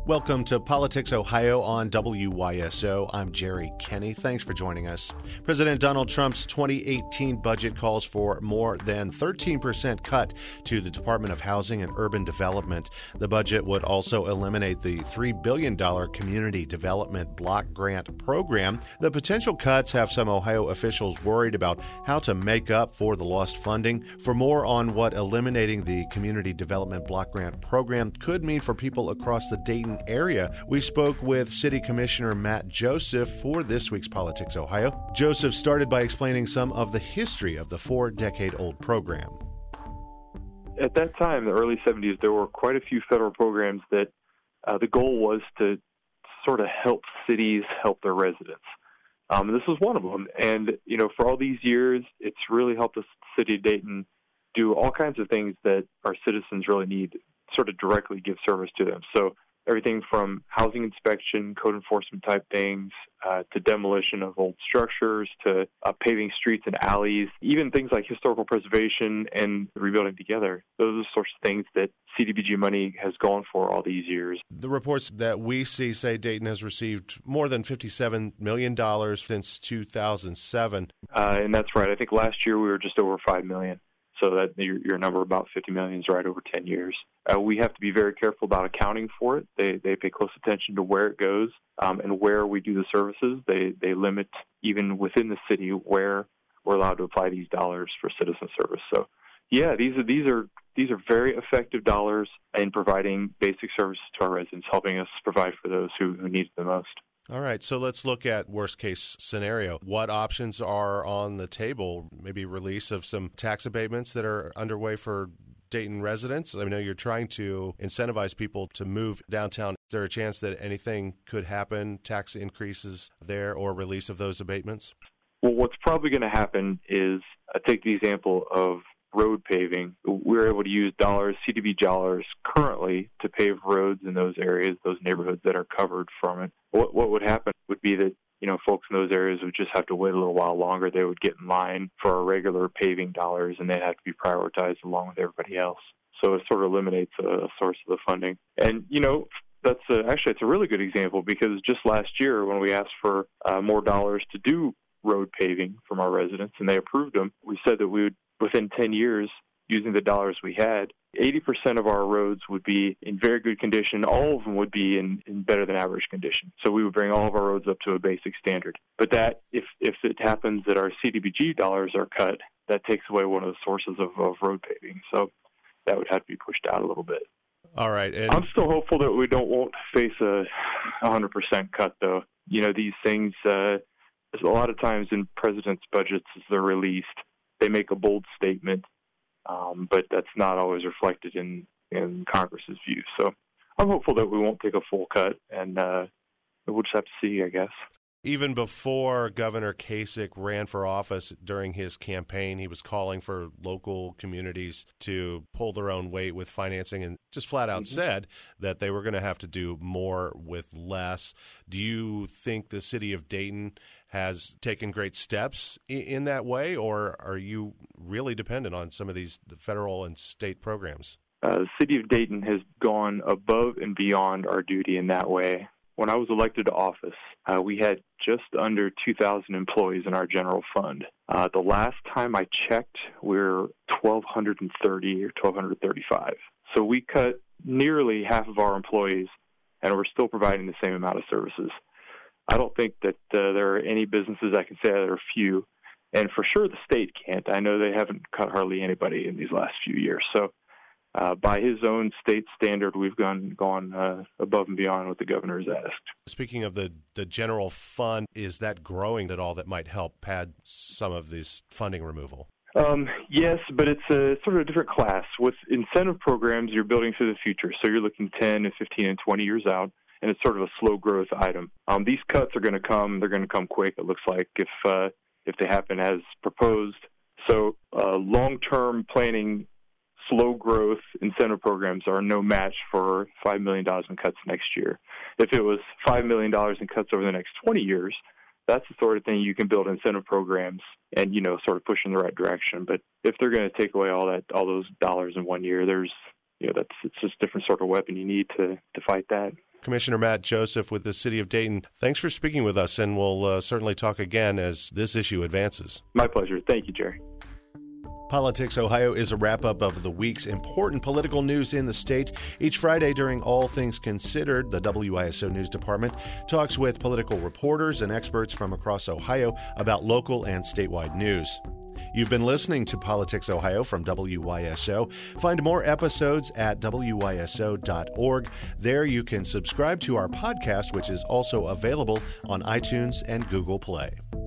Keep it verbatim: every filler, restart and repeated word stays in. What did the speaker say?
Welcome to Politics Ohio on W Y S O. I'm Jerry Kenny. Thanks for joining us. President Donald Trump's twenty eighteen budget calls for more than thirteen percent cut to the Department of Housing and Urban Development. The budget would also eliminate the three billion dollars Community Development Block Grant Program. The potential cuts have some Ohio officials worried about how to make up for the lost funding. For more on what eliminating the Community Development Block Grant Program could mean for people across the Dayton area, we spoke with City Commissioner Matt Joseph for this week's Politics Ohio. Joseph started by explaining some of the history of the four-decade-old program. At that time, the early seventies, there were quite a few federal programs that uh, the goal was to sort of help cities help their residents. Um, this was one of them. And, you know, for all these years, it's really helped the city of Dayton do all kinds of things that our citizens really need, sort of directly give service to them. So everything from housing inspection, code enforcement type things, uh, to demolition of old structures, to uh, paving streets and alleys, even things like historical preservation and rebuilding together. Those are the sorts of things that C D B G money has gone for all these years. The reports that we see say Dayton has received more than fifty-seven million dollars since two thousand seven. Uh, and that's right. I think last year we were just over five million dollars. So that your, your number about fifty million is right over ten years. Uh, we have to be very careful about accounting for it. They they pay close attention to where it goes um, and where we do the services. They they limit even within the city where we're allowed to apply these dollars for citizen service. So, yeah, these are these are these are very effective dollars in providing basic services to our residents, helping us provide for those who, who need it the most. All right, so let's look at worst-case scenario. What options are on the table? Maybe release of some tax abatements that are underway for Dayton residents? I know you're trying to incentivize people to move downtown. Is there a chance that anything could happen, tax increases there, or release of those abatements? Well, what's probably going to happen is, uh, take the example of road paving. We're able to use dollars, C D B G dollars currently to pave roads in those areas, those neighborhoods that are covered from it. What, what would happen would be that, you know, folks in those areas would just have to wait a little while longer. They would get in line for our regular paving dollars, and they'd have to be prioritized along with everybody else. So it sort of eliminates a, a source of the funding. And, you know, that's a, actually, it's a really good example because just last year when we asked for uh, more dollars to do road paving from our residents and they approved them, we said that we would, within ten years, using the dollars we had, eighty percent of our roads would be in very good condition. All of them would be in, in better than average condition. So we would bring all of our roads up to a basic standard. But that, if, if it happens that our C D B G dollars are cut, that takes away one of the sources of, of road paving. So that would have to be pushed out a little bit. All right. And I'm still hopeful that we don't won't face a one hundred percent cut, though. You know, these things, uh, a lot of times in president's budgets as they're released, they make a bold statement, um, but that's not always reflected in, in Congress's view. So I'm hopeful that we won't take a full cut, and uh, we'll just have to see, I guess. Even before Governor Kasich ran for office during his campaign, he was calling for local communities to pull their own weight with financing and just flat out mm-hmm. said that they were going to have to do more with less. Do you think the city of Dayton has taken great steps in that way, or are you really dependent on some of these federal and state programs? Uh, the city of Dayton has gone above and beyond our duty in that way. When I was elected to office, uh, we had just under two thousand employees in our general fund. Uh, the last time I checked, we were twelve thirty or twelve thirty-five. So we cut nearly half of our employees, and we're still providing the same amount of services. I don't think that uh, there are any businesses I can say that are few, and for sure the state can't. I know they haven't cut hardly anybody in these last few years. So uh, by his own state standard, we've gone gone uh, above and beyond what the governor has asked. Speaking of the, the general fund, is that growing at all that might help pad some of this funding removal? Um, yes, but it's a sort of a different class. With incentive programs, you're building for the future. So you're looking ten and fifteen and twenty years out. And it's sort of a slow growth item. Um, these cuts are going to come. They're going to come quick, it looks like, if uh, if they happen as proposed. So uh, long-term planning, slow growth incentive programs are no match for five million dollars in cuts next year. If it was five million dollars in cuts over the next twenty years, that's the sort of thing you can build incentive programs and, you know, sort of push in the right direction. But if they're going to take away all that, all those dollars in one year, there's, you know, that's it's just a different sort of weapon you need to, to fight that. Commissioner Matt Joseph with the City of Dayton, thanks for speaking with us, and we'll uh, certainly talk again as this issue advances. My pleasure. Thank you, Jerry. Politics Ohio is a wrap-up of the week's important political news in the state. Each Friday during All Things Considered, the W I S O News Department talks with political reporters and experts from across Ohio about local and statewide news. You've been listening to Politics Ohio from W Y S O. Find more episodes at W Y S O dot org. There you can subscribe to our podcast, which is also available on iTunes and Google Play.